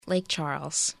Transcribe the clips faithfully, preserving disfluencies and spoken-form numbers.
Lake Charles.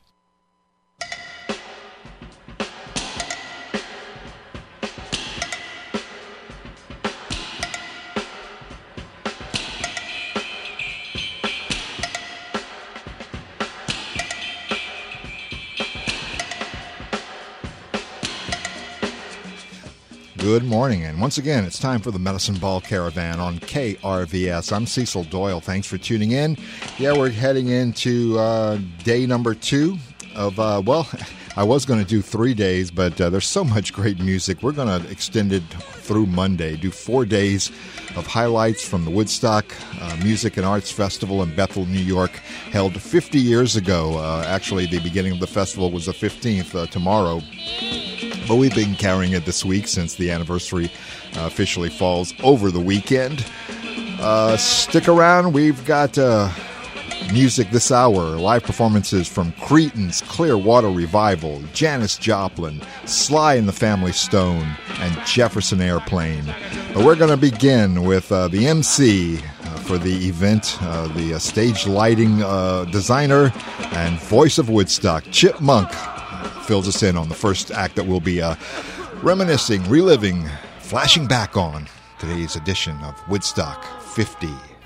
Good morning, and once again, it's time for the Medicine Ball Caravan on K R V S. I'm Cecil Doyle. Thanks for tuning in. Yeah, we're heading into uh, day number two of, uh, well, I was going to do three days, but uh, there's so much great music. We're going to extend it through Monday, do four days of highlights from the Woodstock uh, Music and Arts Festival in Bethel, New York, held fifty years ago. Uh, actually, the beginning of the festival was the fifteenth, uh, tomorrow. But we've been carrying it this week since the anniversary uh, officially falls over the weekend. Uh, stick around. We've got uh, music this hour. Live performances from Creedence Clearwater Revival, Janis Joplin, Sly and the Family Stone, and Jefferson Airplane. But we're going to begin with uh, the M C uh, for the event, uh, the uh, stage lighting uh, designer and voice of Woodstock, Chip Monk, fills us in on the first act that we'll be uh, reminiscing, reliving, flashing back on today's edition of Woodstock fifty.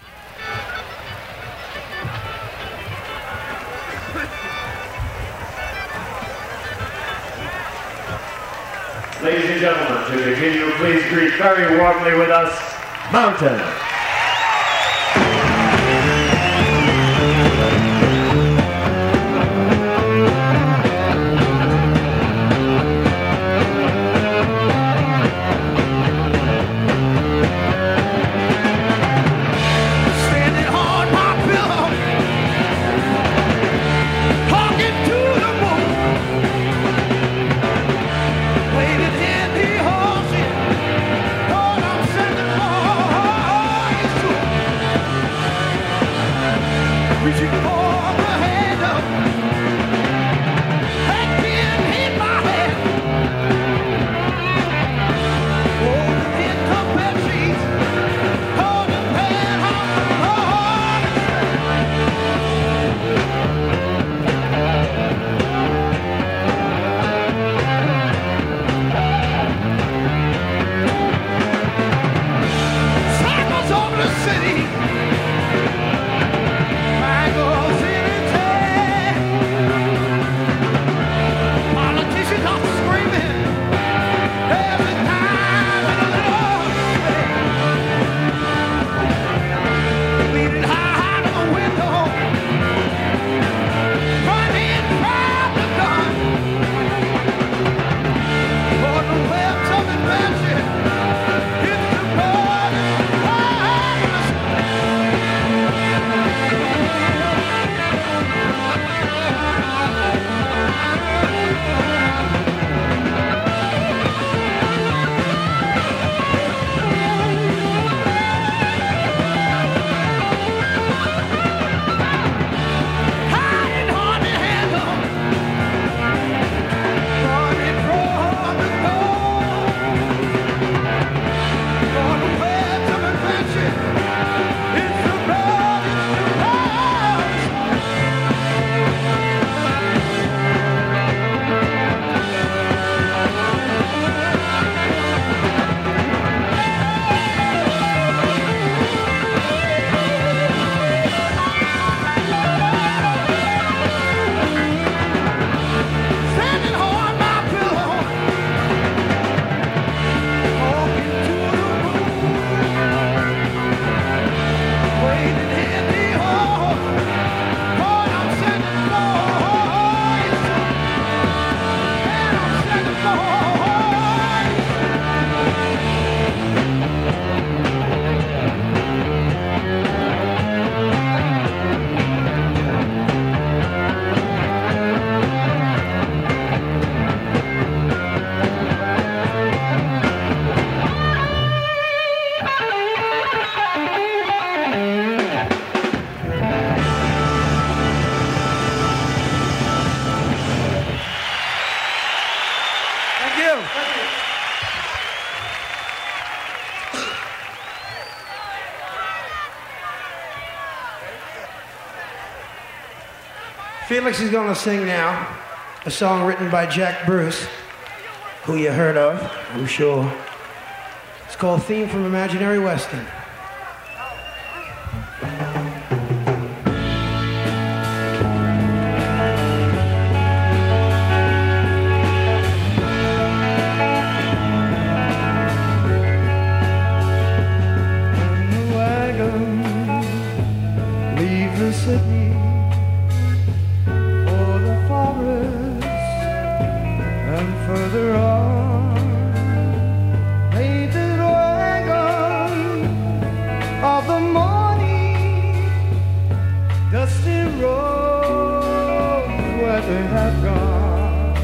Ladies and gentlemen, to begin you, please greet very warmly with us, Mountain. Waited in the ocean, Lord, I'm sending more. Felix is going to sing now a song written by Jack Bruce, who you heard of, I'm sure. It's called Theme from Imaginary Western. City for the forest and further on, made the wagon of the morning, dusty roads where they have gone,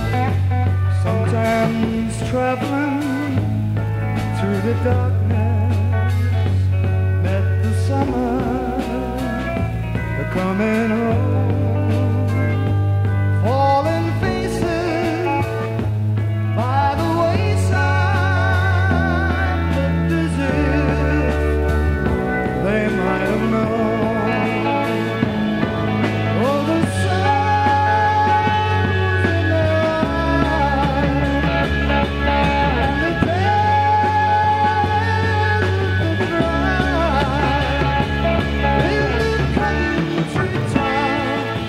sometimes traveling through the darkness, met the summer coming home, fallen faces by the wayside, looked as if they might have known. Oh, the sun was in their eyes, and the desert was dry. They lived country town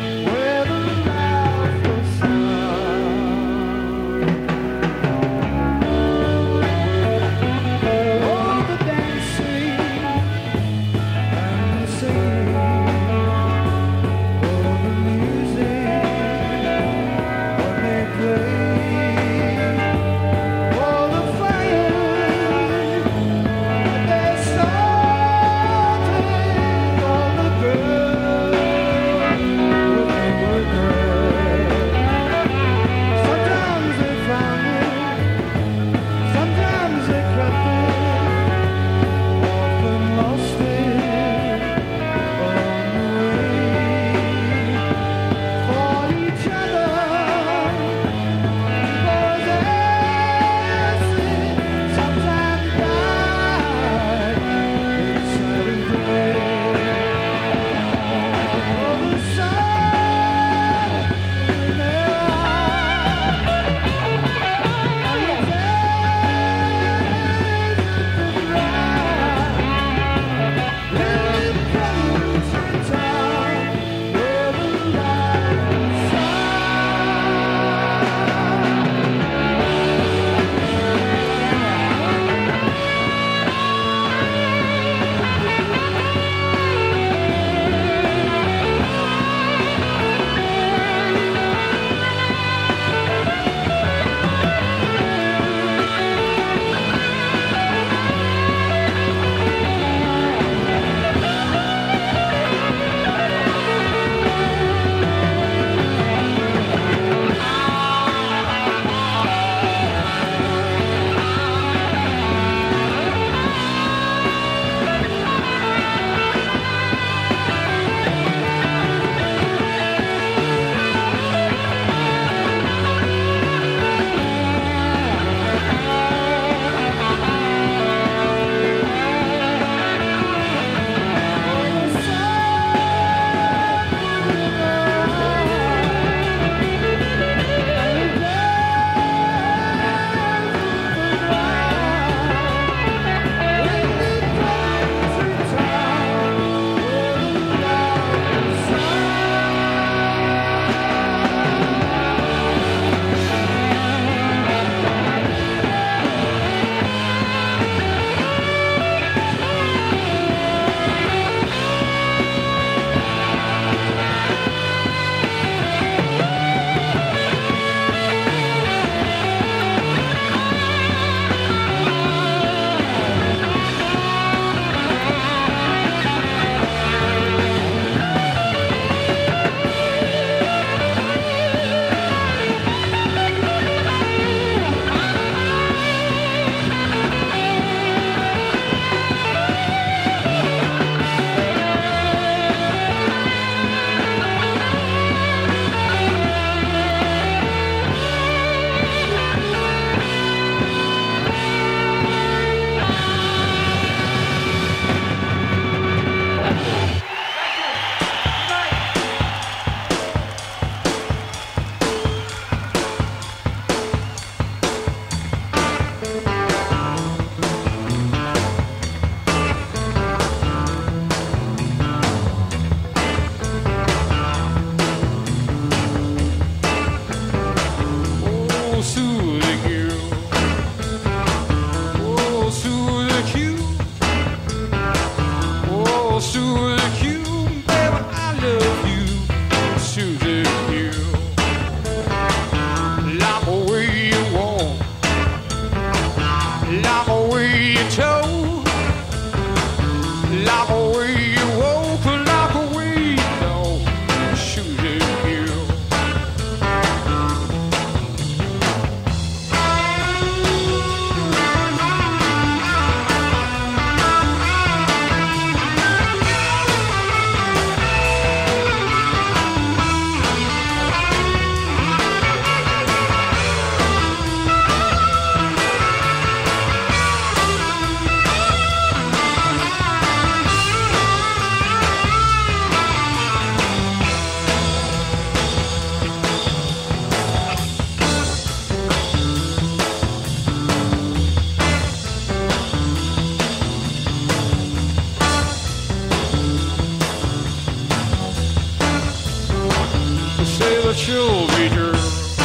Say that you'll be true.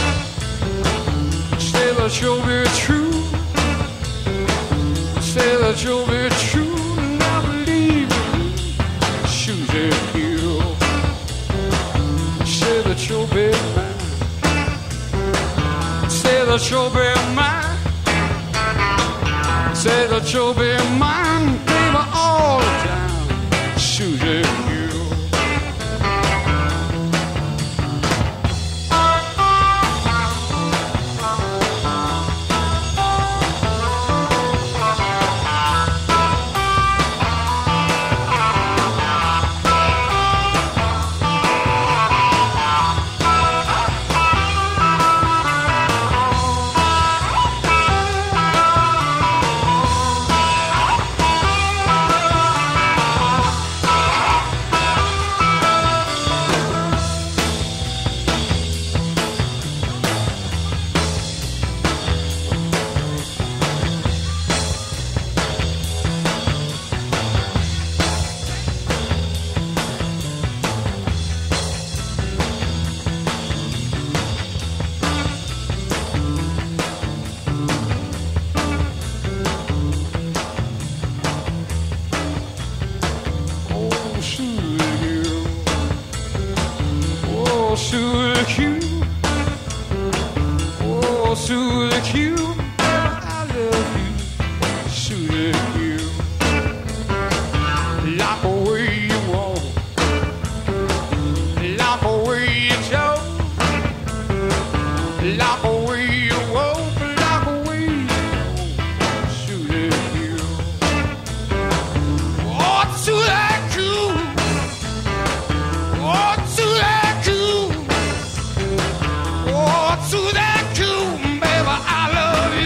Say that you'll be true. Say that you'll be true. And I believe you. Susie Q. Say that you'll be mine. Say that you'll be mine. Say that you'll be mine, baby, all the time. Susie Q. To that cool, baby, I love you.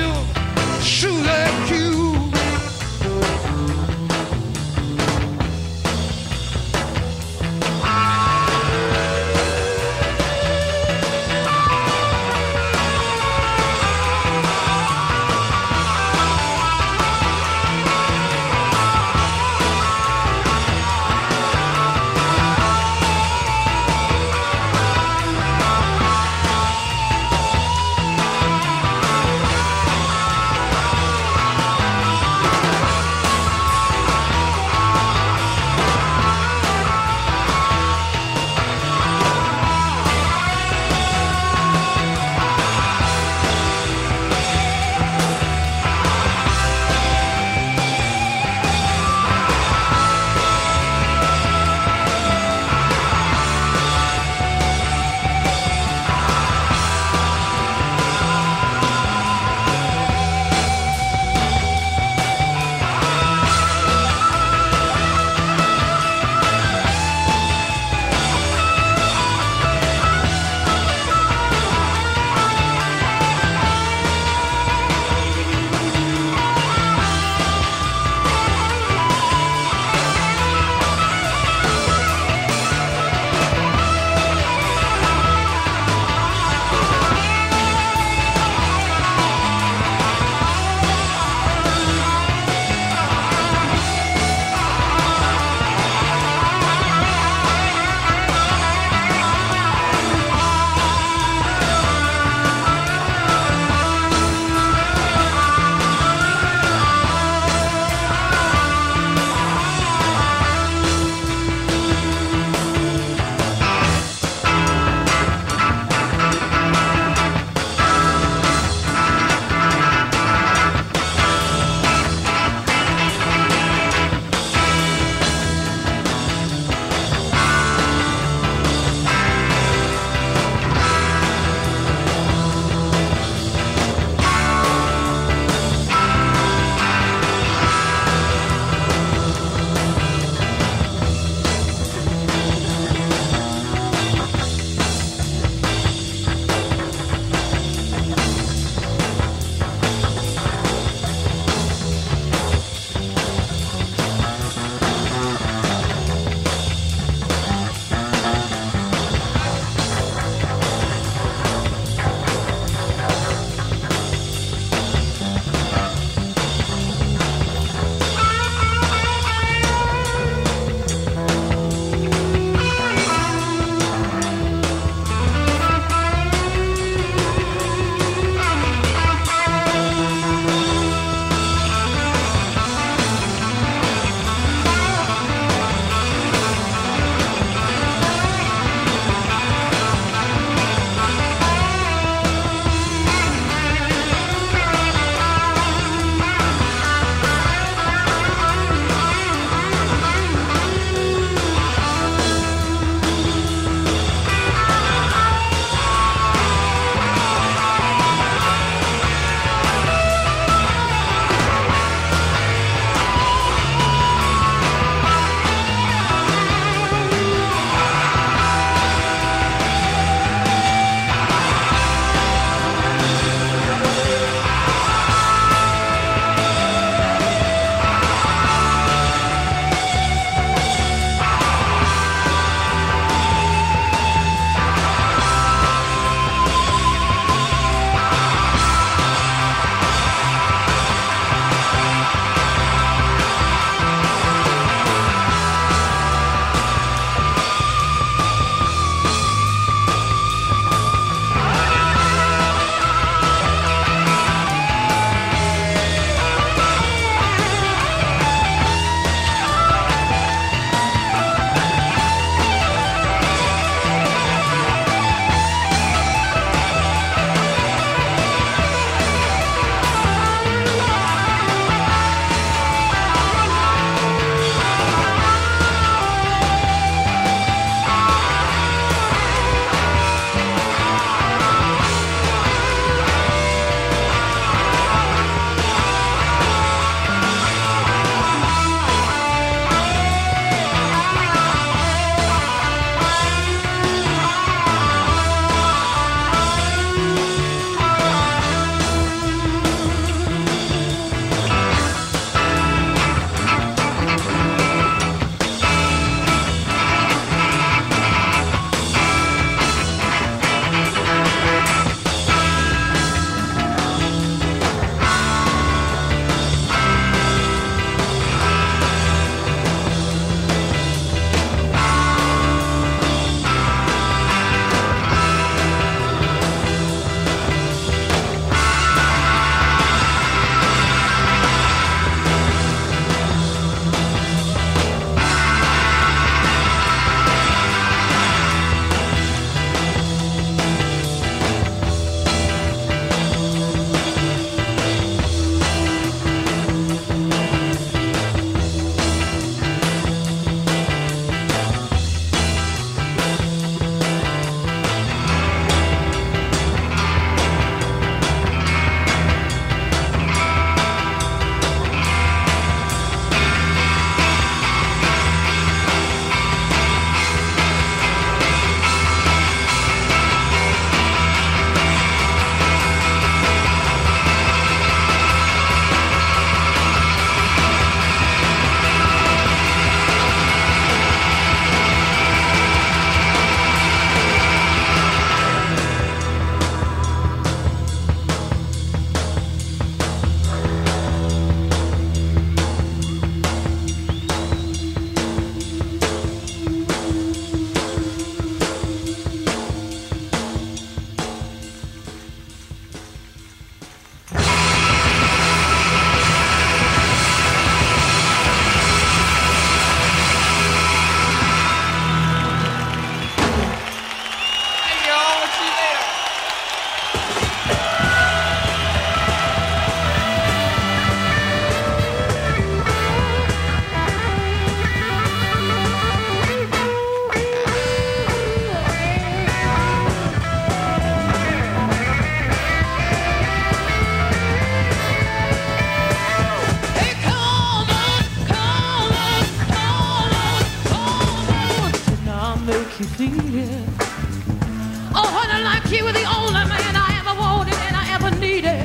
you were the only man I ever wanted and I ever needed.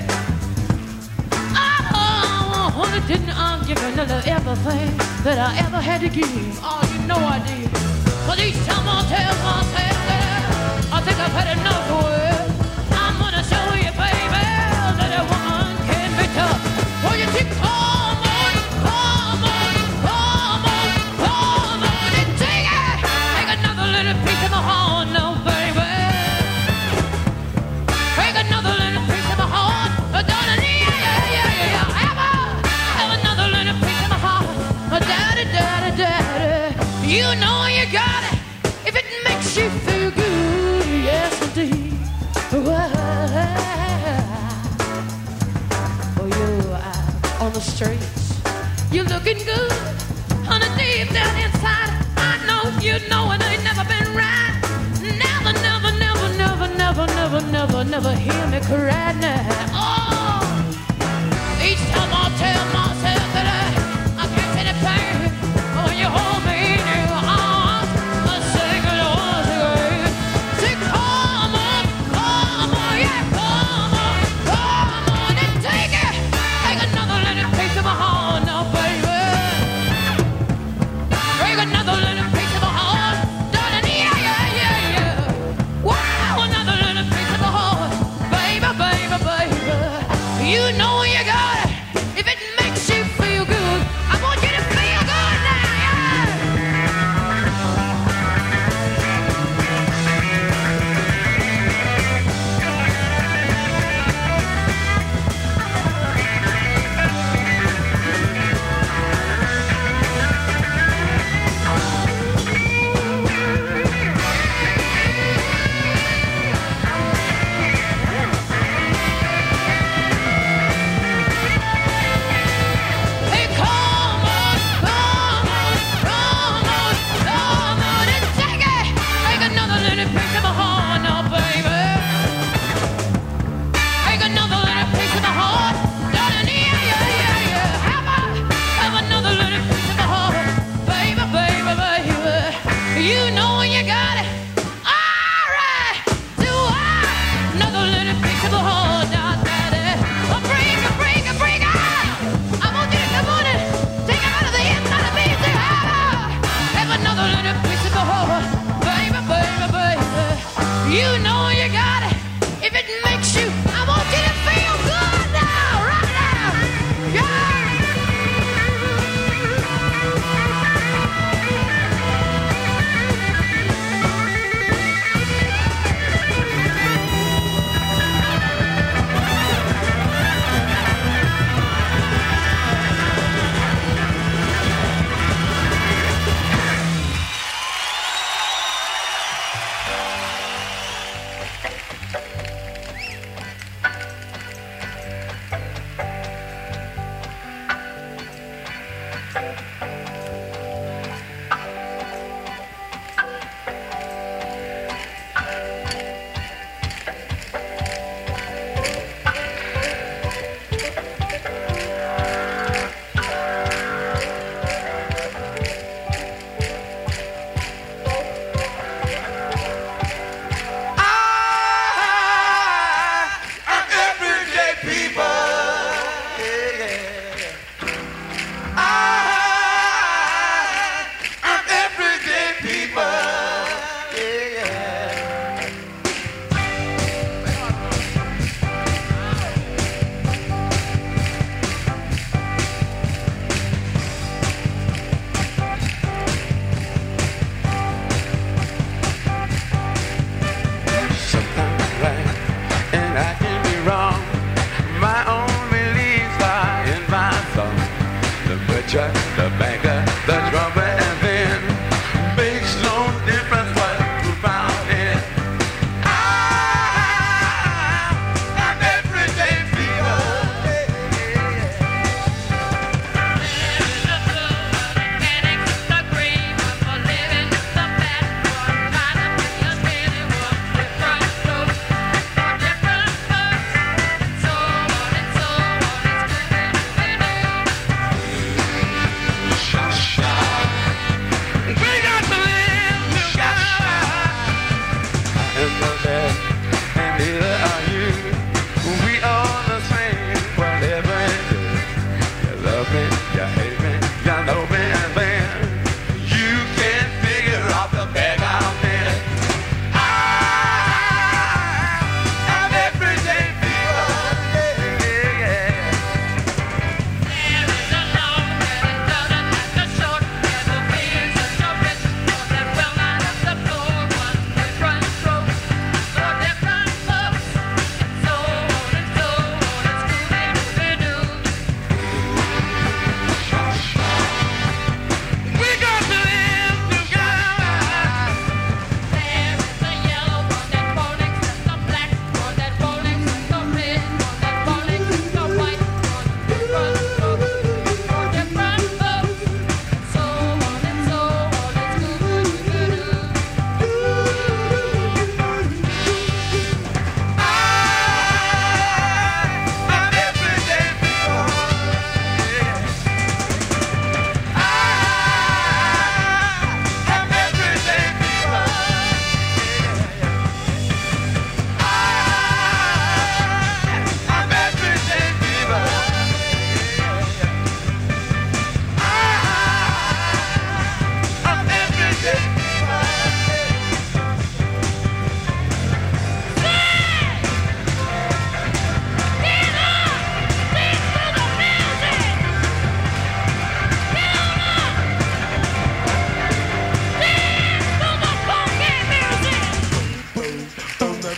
Oh, honey, didn't I give you another everything that I ever had to give? Oh, you know I did. But each time I tell myself that I think I've had enough of it, I'm gonna show you, baby, that a woman can be tough. Well, you keep come on, come on, come on, come on, and take it. Take another little piece of my heart now, baby. Take another little piece of my heart, darling, yeah, yeah, yeah, yeah, yeah. Ever have another little piece of my heart, daddy, daddy, daddy. You know you got it if it makes you feel good, yes indeed. Well, oh, you out on the streets, you're looking good, honey, deep down inside. I know you know it ain't never been right. Never, never, never, never, never, never, never, never hear me cry now. Oh, each time I tell myself that I, I can't take the pain. Oh, when you hold me in your arms, I sing it once again. Say, come on, come on, yeah, come on, come on, and take it. Take another little piece of my heart now, baby. Take another little piece of my heart, darling, yeah, yeah, yeah, yeah. Wow, another little piece of my heart, baby, baby, baby.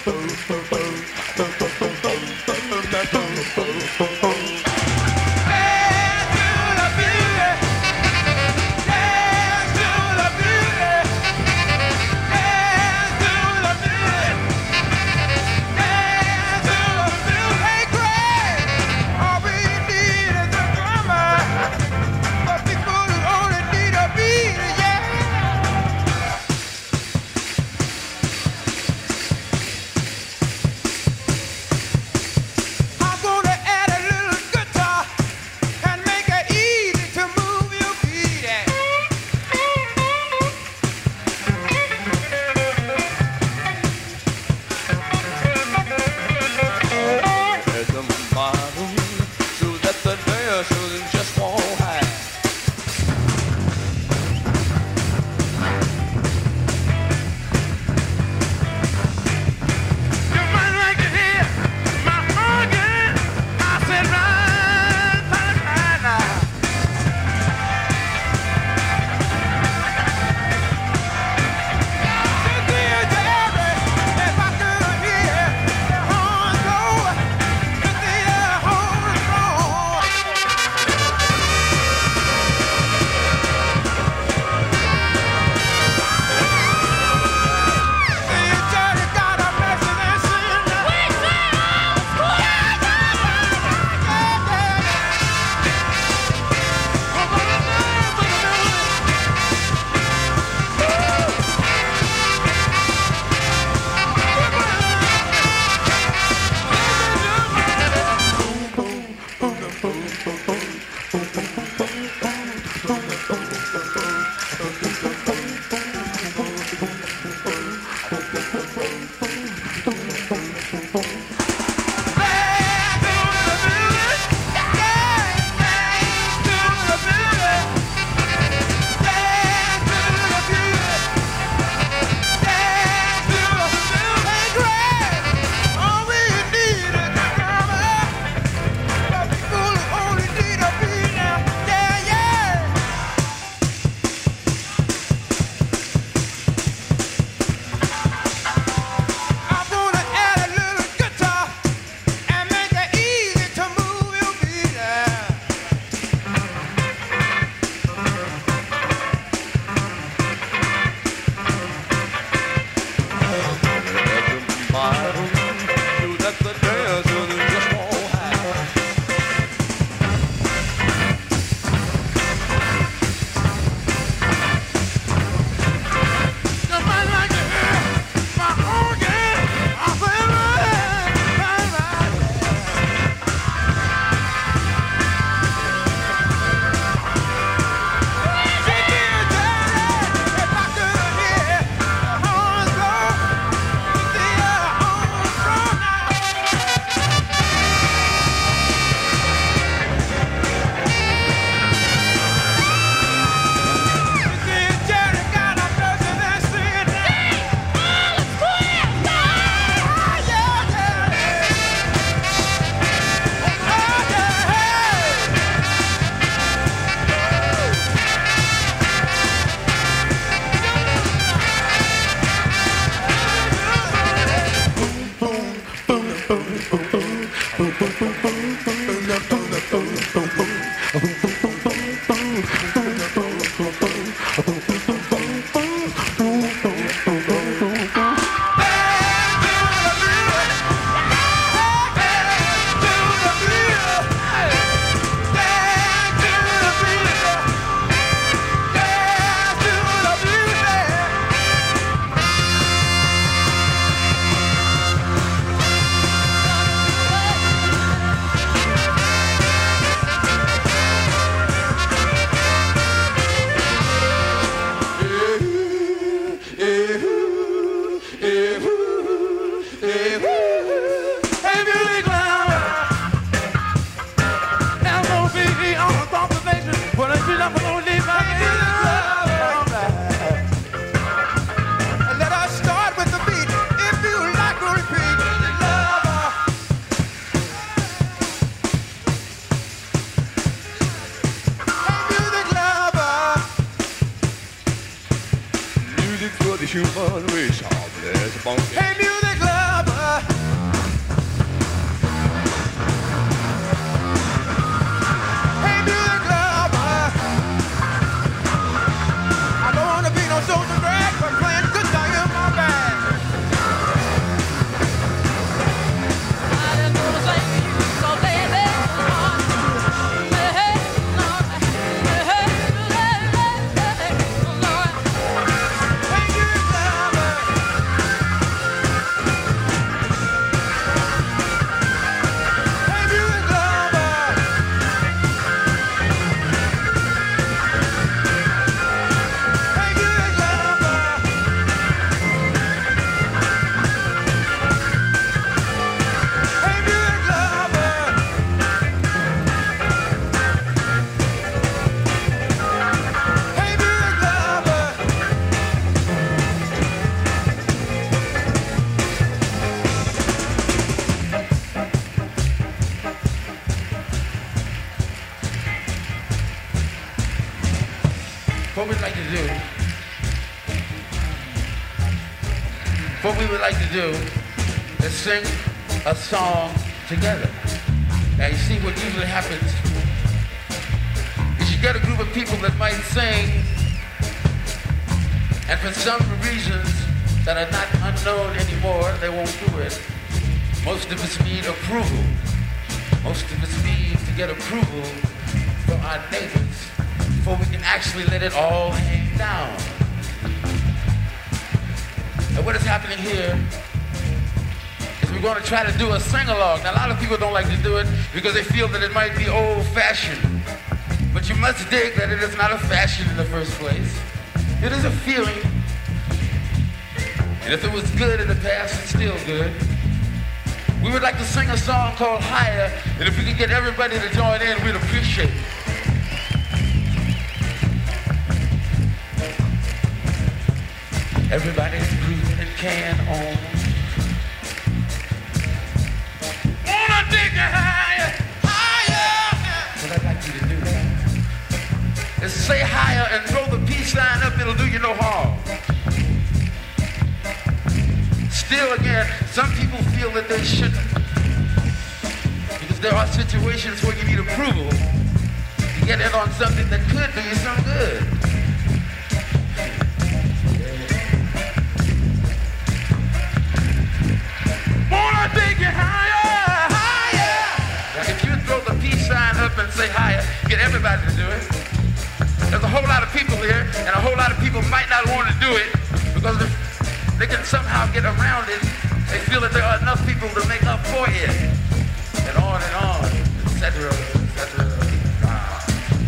If I could hear my horns blow, what we'd like to do, what we would like to do is sing a song together. Now you see what usually happens is you get a group of people that might sing, and for some reasons that are not unknown anymore, they won't do it. Most of us need approval. Most of us need to get approval from our neighbors before we can actually let it all hang down. And what is happening here is we're going to try to do a sing-along. Now, a lot of people don't like to do it because they feel that it might be old-fashioned. But you must dig that it is not a fashion in the first place. It is a feeling. And if it was good in the past, it's still good. We would like to sing a song called Higher, and if we could get everybody to join in, we'd appreciate it. Everybody's grooving and can on. Wanna take it higher, higher. What I'd like you to do now is say higher and throw the peace sign up, it'll do you no harm. Still again, some people feel that they shouldn't. Because there are situations where you need approval to get in on something that could do you some good. Wanna take it higher, higher. Now if you throw the peace sign up and say higher, get everybody to do it. There's a whole lot of people here, and a whole lot of people might not want to do it because if they can somehow get around it, they feel that there are enough people to make up for it. And on and on, et cetera, et cetera. Wow.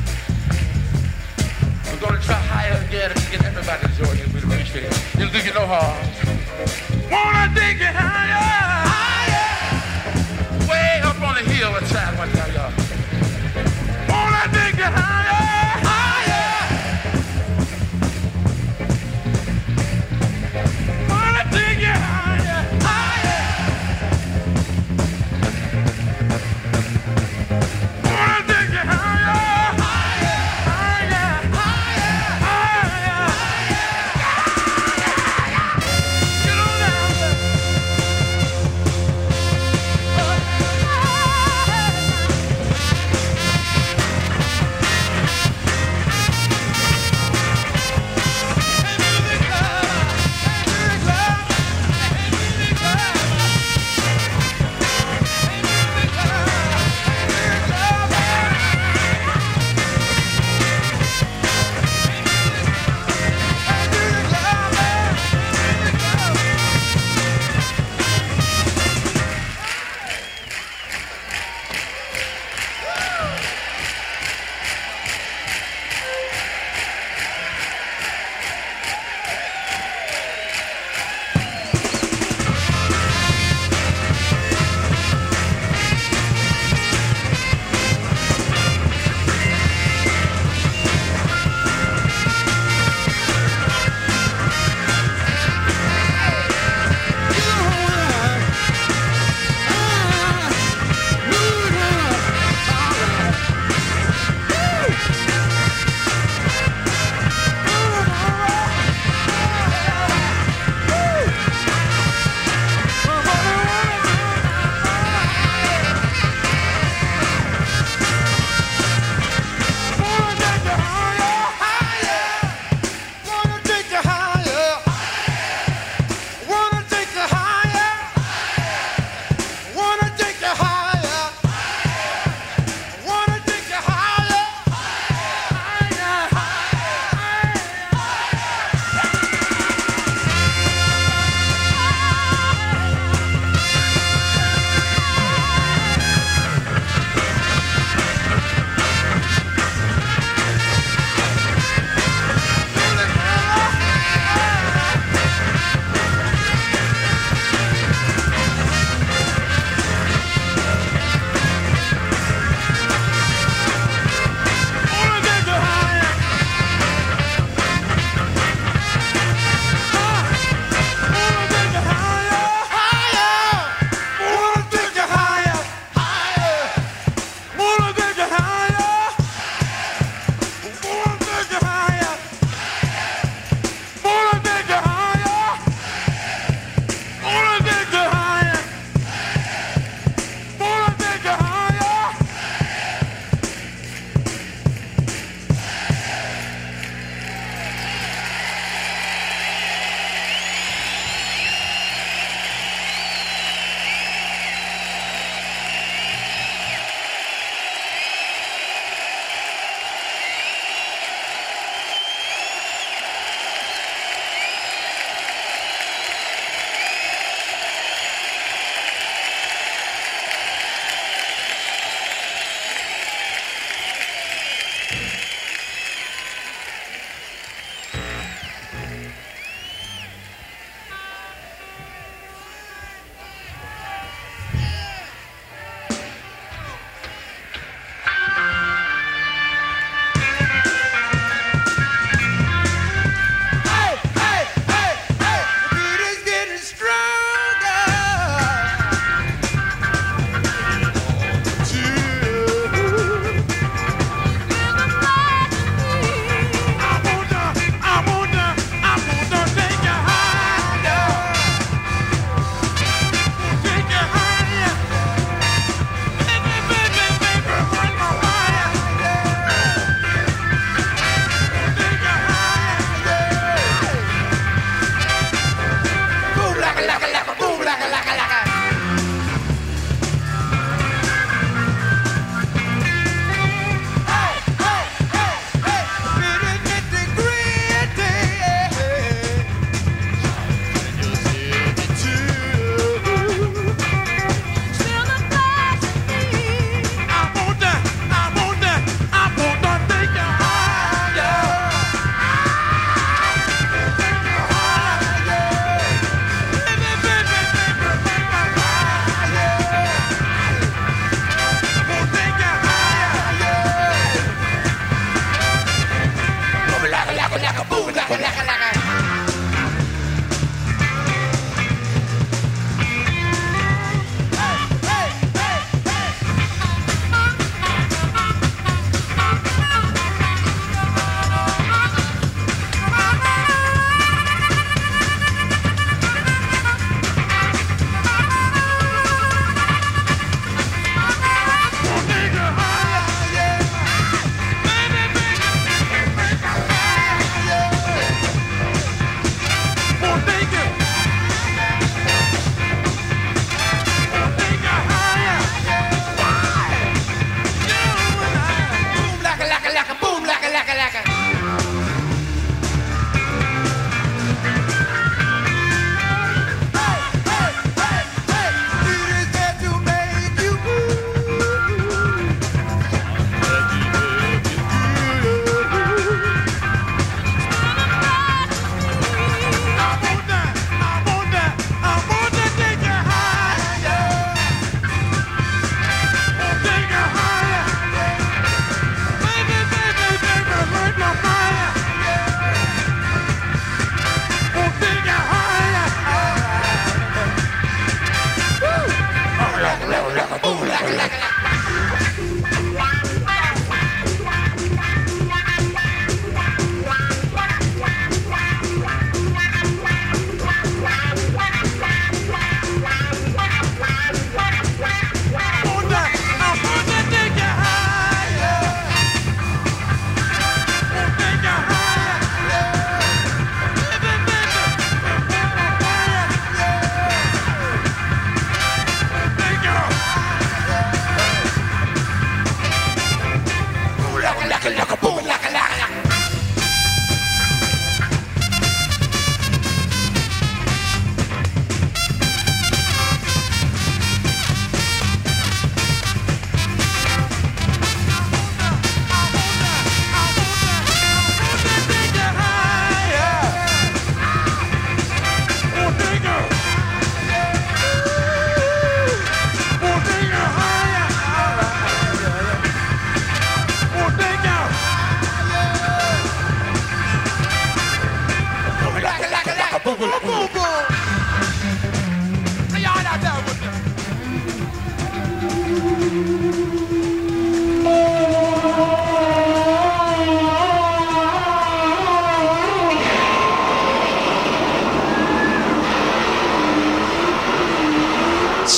We're going to try higher again if we get everybody to join in. We'd appreciate it. It'll do you no harm. Wanna take it higher, higher. Way up on the hill and try one time, y'all. Wanna take it higher, higher. Wanna take it higher, higher. Wanna take it higher, higher, higher, higher, higher. Get on down.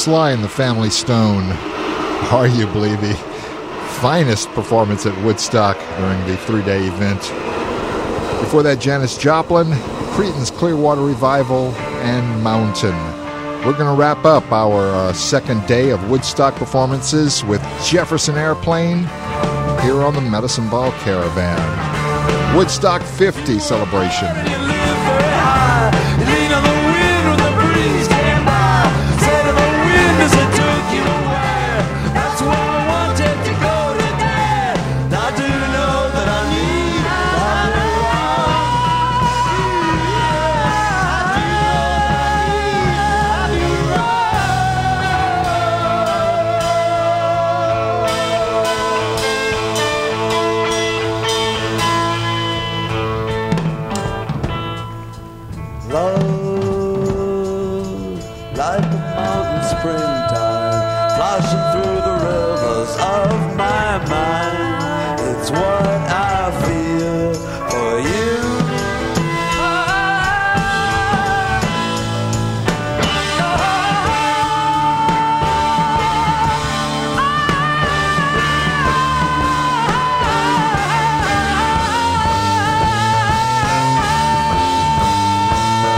Sly and the Family Stone, arguably the finest performance at Woodstock during the three-day event. Before that, Janis Joplin, Creedence Clearwater Revival, and Mountain. We're going to wrap up our uh, second day of Woodstock performances with Jefferson Airplane here on the Medicine Ball Caravan. Woodstock fifty celebration.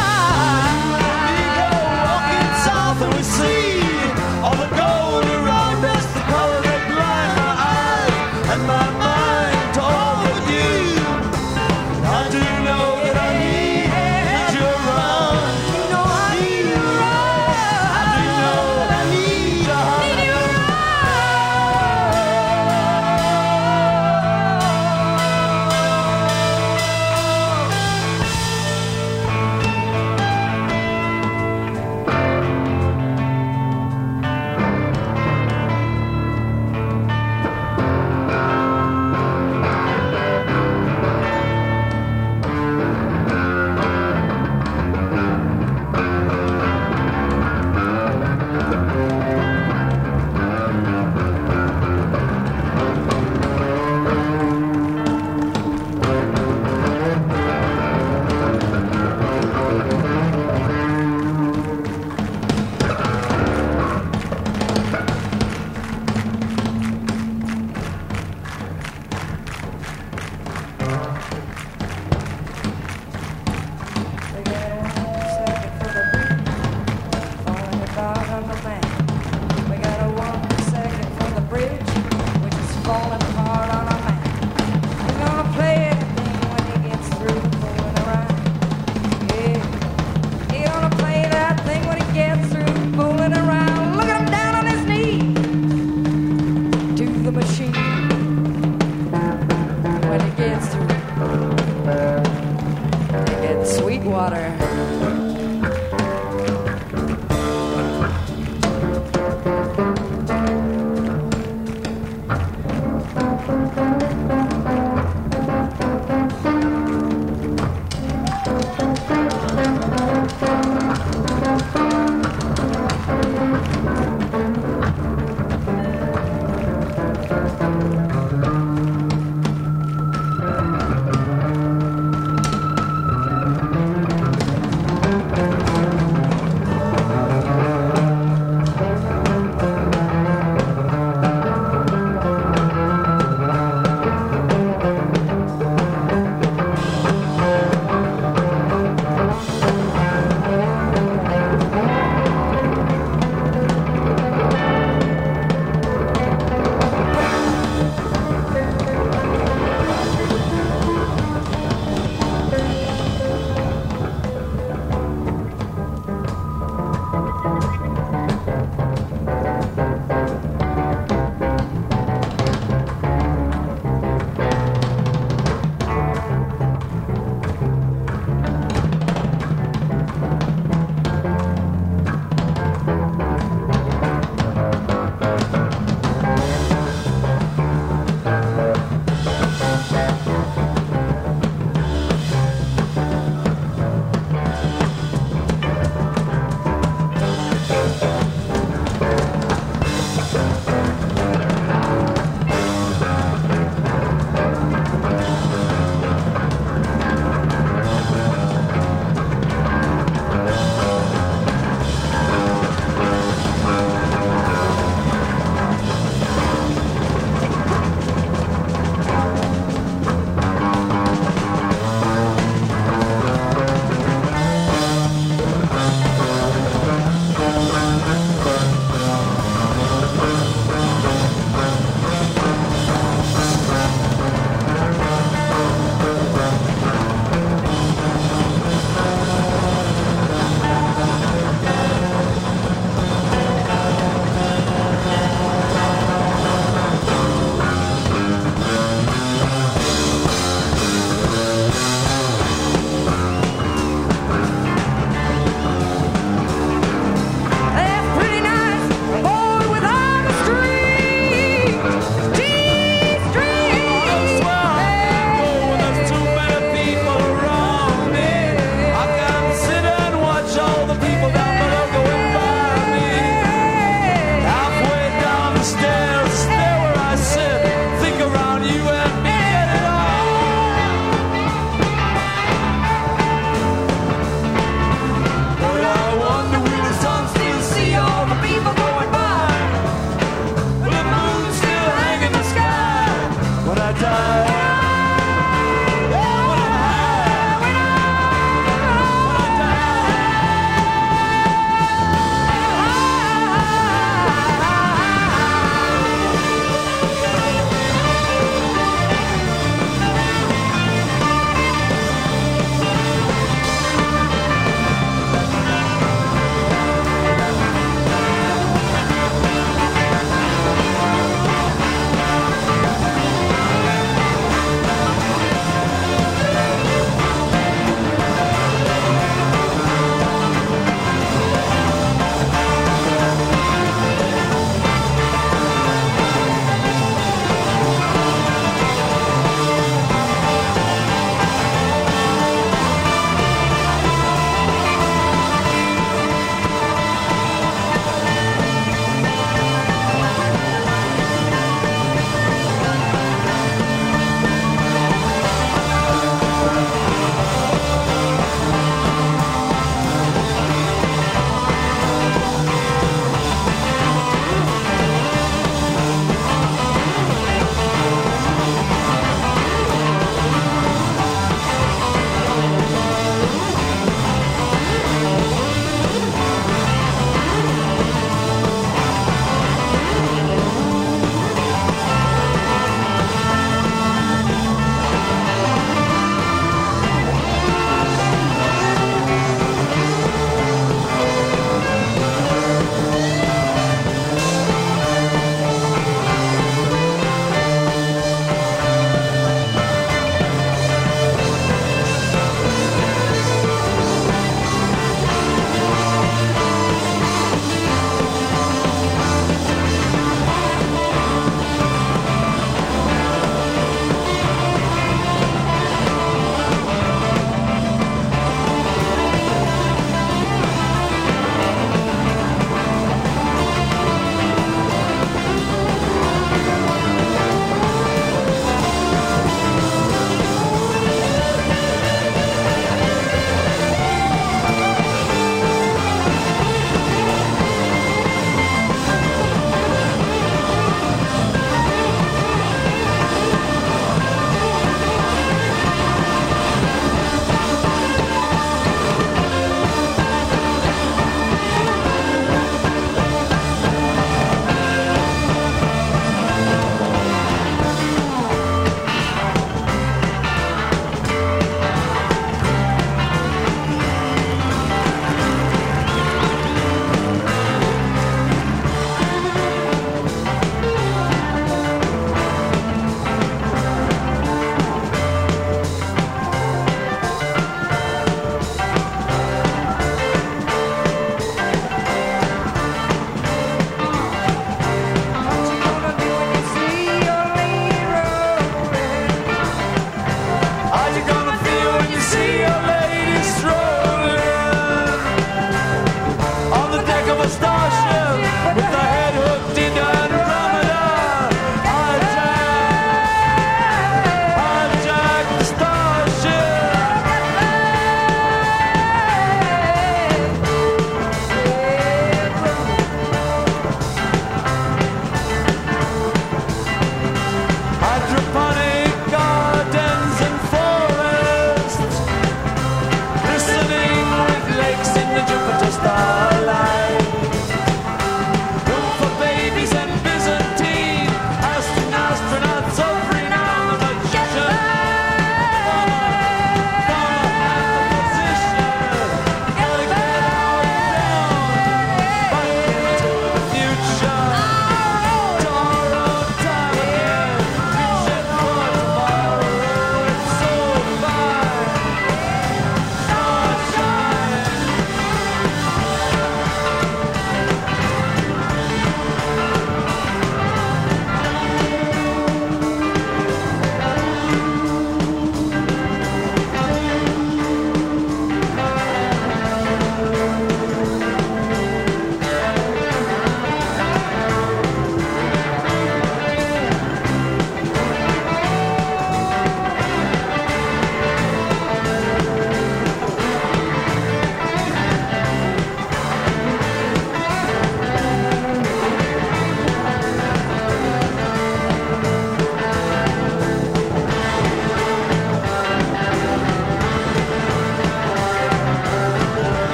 See all the gold around.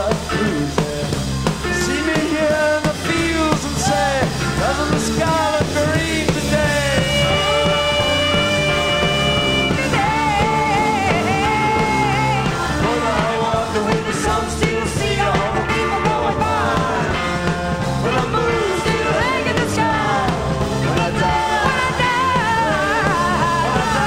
start cruising. See me here in the fields and say, doesn't the sky look green today? When I walk away, the sun still see all the people going by. When the moon still hang in the sky. When I die, when I die, when I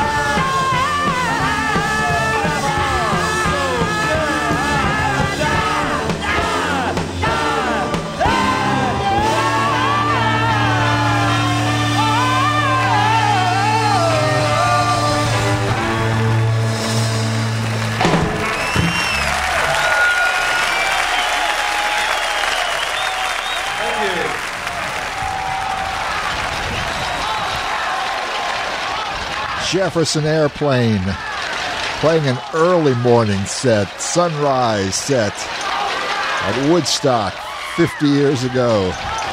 Jefferson Airplane playing an early morning set, sunrise set at Woodstock fifty years ago.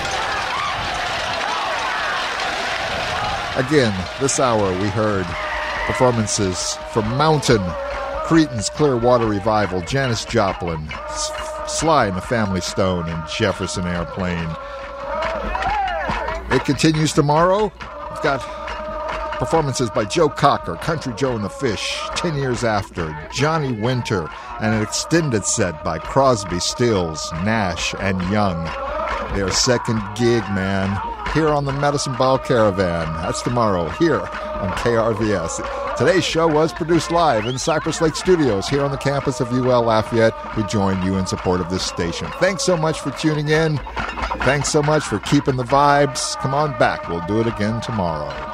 Again, this hour we heard performances from Mountain, Creedence Clearwater Revival, Janis Joplin, Sly and the Family Stone, and Jefferson Airplane. It continues tomorrow. We've got performances by Joe Cocker, Country Joe and the Fish, Ten Years After, Johnny Winter, and an extended set by Crosby, Stills, Nash, and Young. Their second gig, man, here on the Medicine Ball Caravan. That's tomorrow, here on K R V S. Today's show was produced live in Cypress Lake Studios here on the campus of U L Lafayette. We join you in support of this station. Thanks so much for tuning in. Thanks so much for keeping the vibes. Come on back. We'll do it again tomorrow.